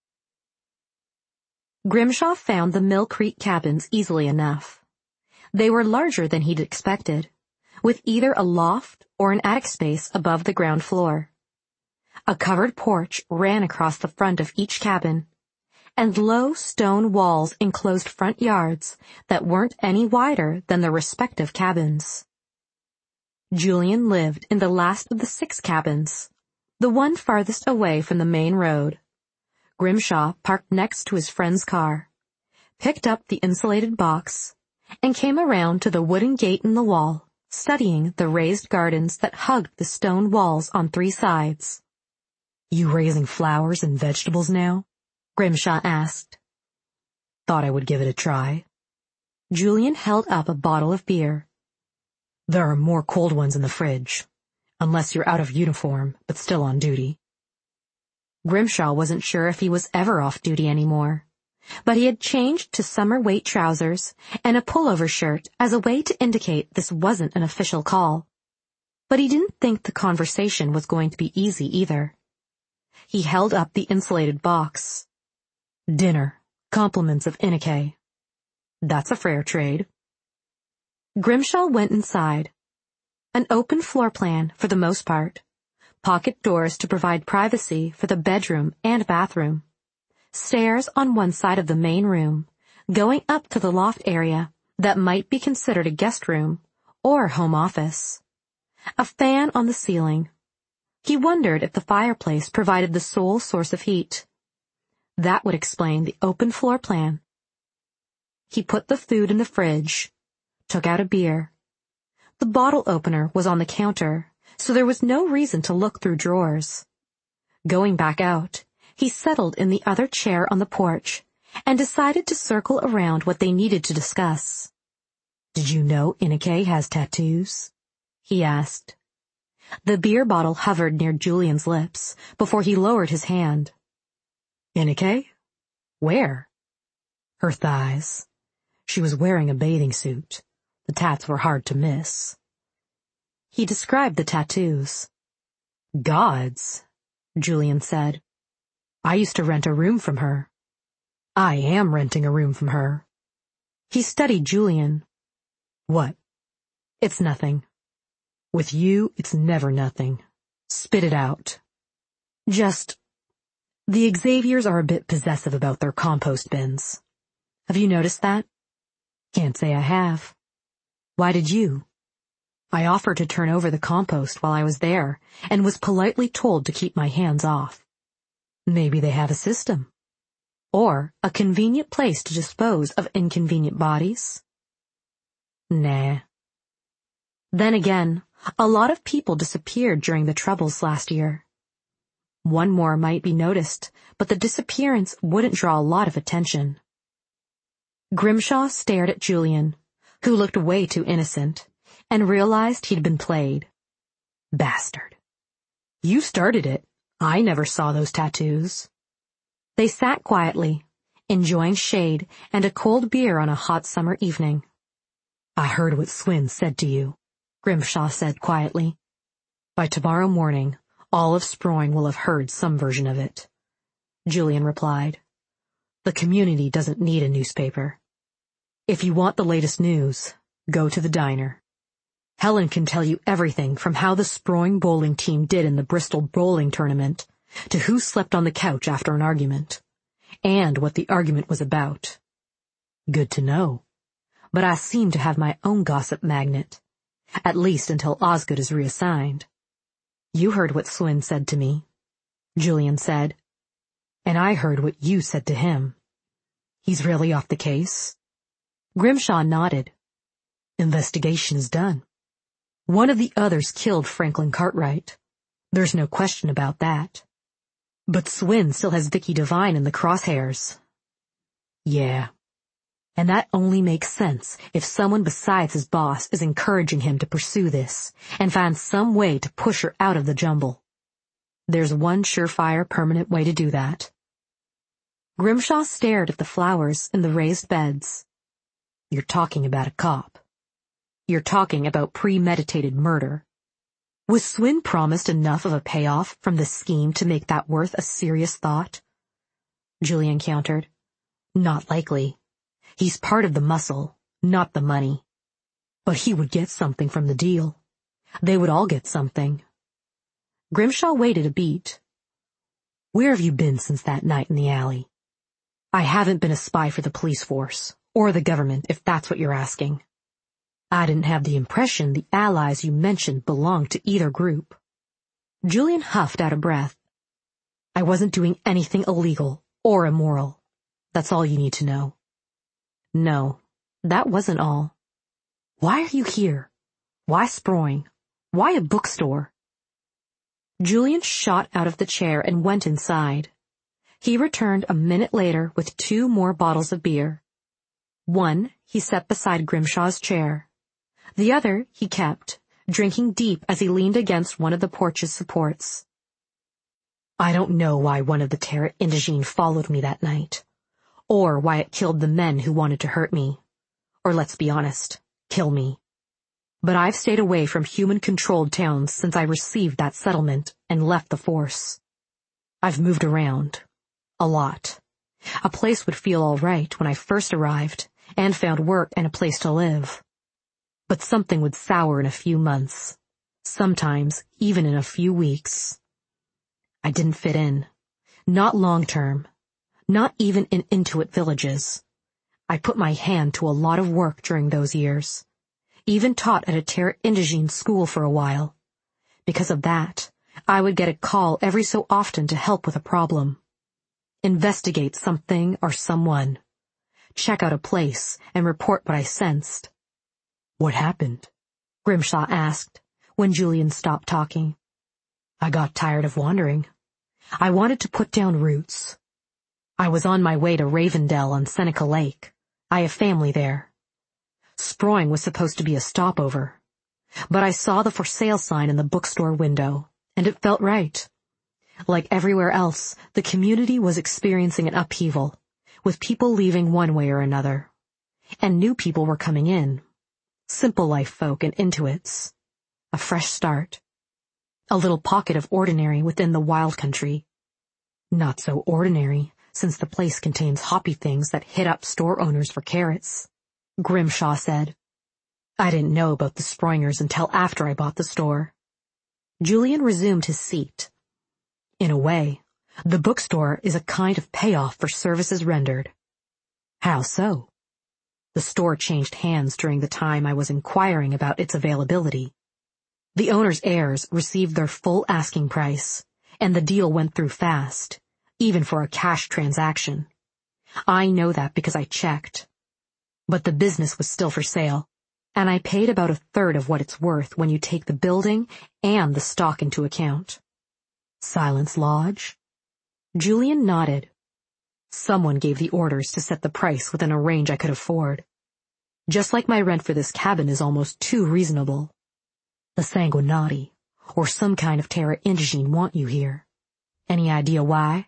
Grimshaw found the Mill Creek cabins easily enough. They were larger than he'd expected, with either a loft or an attic space above the ground floor. A covered porch ran across the front of each cabin, and low stone walls enclosed front yards that weren't any wider than their respective cabins. Julian lived in the last of the 6 cabins, the one farthest away from the main road. Grimshaw parked next to his friend's car, picked up the insulated box, and came around to the wooden gate in the wall, studying the raised gardens that hugged the stone walls on 3 sides. You raising flowers and vegetables now? Grimshaw asked. Thought I would give it a try. Julian held up a bottle of beer. There are more cold ones in the fridge, unless you're out of uniform, but still on duty. Grimshaw wasn't sure if he was ever off duty anymore, but he had changed to summer weight trousers and a pullover shirt as a way to indicate this wasn't an official call. But he didn't think the conversation was going to be easy either. He held up the insulated box. Dinner, compliments of Inike. That's a fair trade. Grimshaw went inside. An open floor plan for the most part. Pocket doors to provide privacy for the bedroom and bathroom. Stairs on one side of the main room, going up to the loft area that might be considered a guest room or home office. A fan on the ceiling. He wondered if the fireplace provided the sole source of heat. That would explain the open floor plan. He put the food in the fridge, took out a beer. The bottle opener was on the counter, so there was no reason to look through drawers. Going back out, He settled in the other chair on the porch and decided to circle around what they needed to discuss. "Did you know Inike has tattoos?" he asked. The beer bottle hovered near Julian's lips before he lowered his hand. "Inike? Where?" Her thighs. She was wearing a bathing suit. The tats were hard to miss. He described the tattoos. "Gods," Julian said. "I used to rent a room from her. I am renting a room from her." He studied Julian. "What?" "It's nothing." "With you, it's never nothing. Spit it out." "Just, the Xaviers are a bit possessive about their compost bins. Have you noticed that?" "Can't say I have." "Why did you?" "I offered to turn over the compost while I was there, and was politely told to keep my hands off." "Maybe they have a system. Or a convenient place to dispose of inconvenient bodies." "Nah." Then again, a lot of people disappeared during the Troubles last year. One more might be noticed, but the disappearance wouldn't draw a lot of attention. Grimshaw stared at Julian, who looked way too innocent, and realized he'd been played. "Bastard. You started it. I never saw those tattoos." They sat quietly, enjoying shade and a cold beer on a hot summer evening. "I heard what Swin said to you," Grimshaw said quietly. "By tomorrow morning, all of Sproing will have heard some version of it," Julian replied. "The community doesn't need a newspaper. If you want the latest news, go to the diner. Helen can tell you everything from how the Sproing bowling team did in the Bristol bowling tournament to who slept on the couch after an argument, and what the argument was about." "Good to know. But I seem to have my own gossip magnet, at least until Osgood is reassigned." "You heard what Swin said to me," Julian said. "And I heard what you said to him. He's really off the case?" Grimshaw nodded. "Investigation is done. One of the others killed Franklin Cartwright. There's no question about that. But Swin still has Vicky Devine in the crosshairs." "Yeah. And that only makes sense if someone besides his boss is encouraging him to pursue this and find some way to push her out of the jumble. There's one surefire, permanent way to do that." Grimshaw stared at the flowers in the raised beds. "You're talking about a cop. You're talking about premeditated murder. Was Swin promised enough of a payoff from the scheme to make that worth a serious thought?" Julian countered. "Not likely. He's part of the muscle, not the money. But he would get something from the deal. They would all get something." Grimshaw waited a beat. "Where have you been since that night in the alley?" "I haven't been a spy for the police force, or the government, if that's what you're asking." "I didn't have the impression the allies you mentioned belonged to either group." Julian huffed out a breath. "I wasn't doing anything illegal or immoral. That's all you need to know." "No, that wasn't all." "Why are you here? Why Sproing? Why a bookstore?" Julian shot out of the chair and went inside. He returned a minute later with 2 more bottles of beer. One he set beside Grimshaw's chair. The other he kept, drinking deep as he leaned against one of the porch's supports. "I don't know why one of the Terra Indigene followed me that night, or why it killed the men who wanted to hurt me, or let's be honest, kill me. But I've stayed away from human-controlled towns since I received that settlement and left the force. I've moved around. A lot. A place would feel all right when I first arrived and found work and a place to live. But something would sour in a few months, sometimes even in a few weeks. I didn't fit in. Not long-term. Not even in Intuit villages. I put my hand to a lot of work during those years. Even taught at a Terra Indigene school for a while. Because of that, I would get a call every so often to help with a problem. Investigate something or someone. Check out a place and report what I sensed." "What happened?" Grimshaw asked, when Julian stopped talking. "I got tired of wandering. I wanted to put down roots. I was on my way to Ravendell on Seneca Lake. I have family there. Sproing was supposed to be a stopover, but I saw the for sale sign in the bookstore window, and it felt right. Like everywhere else, the community was experiencing an upheaval, with people leaving one way or another. And new people were coming in. Simple life folk and intuits. A fresh start. A little pocket of ordinary within the wild country. Not so ordinary, since the place contains hoppy things that hit up store owners for carrots, Grimshaw said. I didn't know about the Sproingers until after I bought the store. Julian resumed his seat. In a way, the bookstore is a kind of payoff for services rendered. How so? The store changed hands during the time I was inquiring about its availability. The owner's heirs received their full asking price, and the deal went through fast, even for a cash transaction. I know that because I checked. But the business was still for sale, and I paid about a third of what it's worth when you take the building and the stock into account. Silence Lodge? Julian nodded. Someone gave the orders to set the price within a range I could afford. Just like my rent for this cabin is almost too reasonable. The Sanguinati, or some kind of terra indigene, want you here. Any idea why?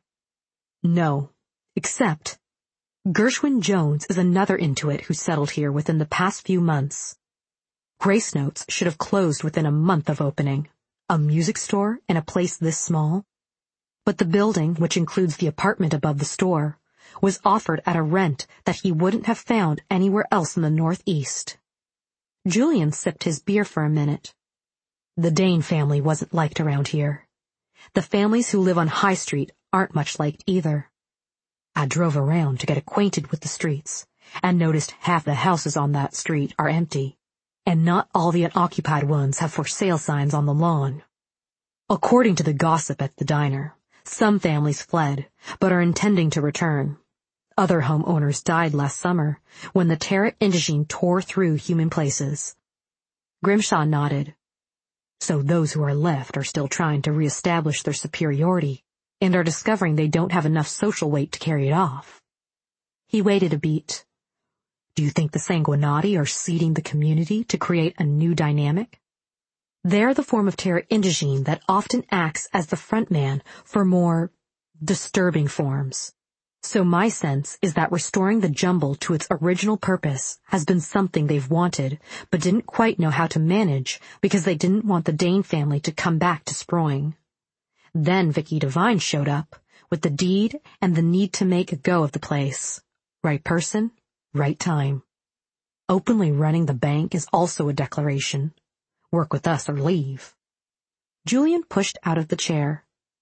No, except Gershwin Jones is another intuit who settled here within the past few months. Grace Notes should have closed within a month of opening. A music store in a place this small? But the building, which includes the apartment above the store, was offered at a rent that he wouldn't have found anywhere else in the Northeast. Julian sipped his beer for a minute. The Dane family wasn't liked around here. The families who live on High Street aren't much liked either. I drove around to get acquainted with the streets, and noticed half the houses on that street are empty, and not all the unoccupied ones have for sale signs on the lawn. According to the gossip at the diner, some families fled, but are intending to return. Other homeowners died last summer, when the terra indigene tore through human places. Grimshaw nodded. So those who are left are still trying to reestablish their superiority, and are discovering they don't have enough social weight to carry it off. He waited a beat. Do you think the Sanguinati are seeding the community to create a new dynamic? They're the form of terra indigene that often acts as the front man for more disturbing forms. So my sense is that restoring the jumble to its original purpose has been something they've wanted, but didn't quite know how to manage because they didn't want the Dane family to come back to Sproing. Then Vicky Devine showed up, with the deed and the need to make a go of the place. Right person, right time. Openly running the bank is also a declaration. Work with us or leave. Julian pushed out of the chair.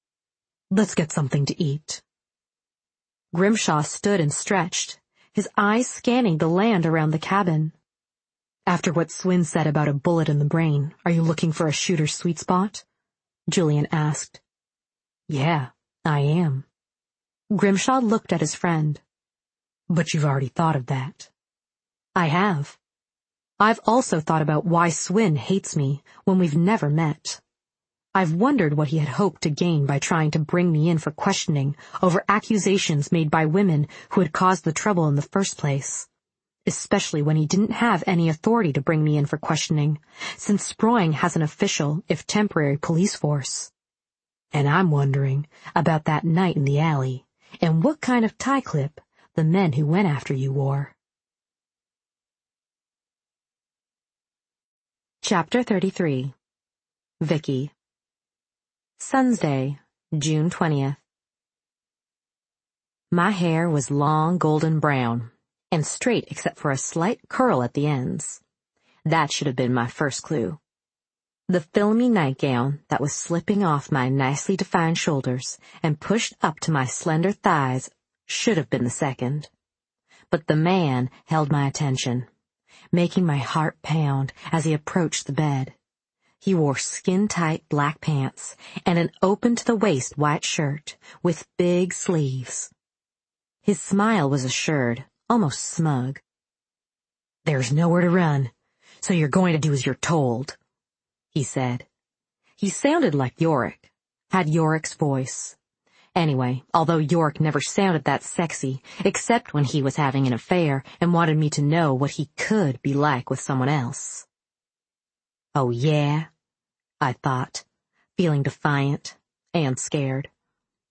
Let's get something to eat. Grimshaw stood and stretched, his eyes scanning the land around the cabin. After what Swin said about a bullet in the brain, are you looking for a shooter's sweet spot? Julian asked. Yeah, I am. Grimshaw looked at his friend. But you've already thought of that. I have. I've also thought about why Swin hates me when we've never met. I've wondered what he had hoped to gain by trying to bring me in for questioning over accusations made by women who had caused the trouble in the first place, especially when he didn't have any authority to bring me in for questioning, since Sproing has an official, if temporary, police force. And I'm wondering about that night in the alley, and what kind of tie clip the men who went after you wore. Chapter 33. Vicky. Sunday, June 20th. My hair was long golden brown, and straight except for a slight curl at the ends. That should have been my first clue. The filmy nightgown that was slipping off my nicely defined shoulders and pushed up to my slender thighs should have been the second. But the man held my attention, making my heart pound as he approached the bed. He wore skin-tight black pants and an open-to-the-waist white shirt with big sleeves. His smile was assured, almost smug. There's nowhere to run, so you're going to do as you're told, he said. He sounded like Yorick, had Yorick's voice, Anyway, although York never sounded that sexy, except when he was having an affair and wanted me to know what he could be like with someone else. Oh yeah? I thought, feeling defiant and scared.